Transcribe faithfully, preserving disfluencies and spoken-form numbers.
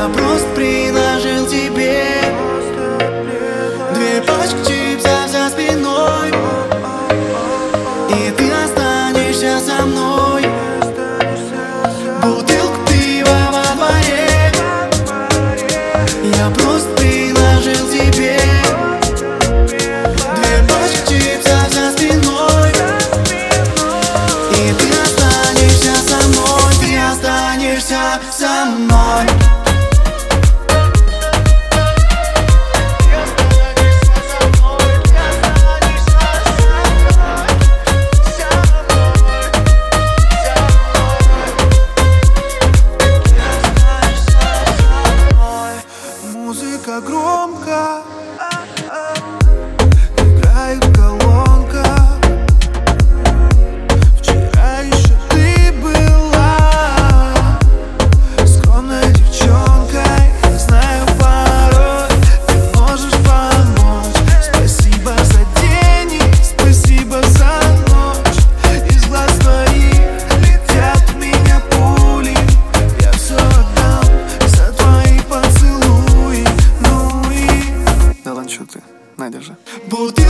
Я просто предложил тебе две пачки чипсов за спиной, и ты останешься со мной. Бутылку пива во дворе. Я просто предложил тебе две пачки чипсов за спиной, и ты останешься со мной. Ты останешься со мной. Музыка громко играет в колонках. Вчера еще ты была скромной девчонкой. Я знаю, порой ты можешь помочь. Спасибо за день и спасибо за ночь. Из глаз твоих летят в меня пули. Я все отдам за твои поцелуи. Ну и... Да ладно, что ты, на, держи.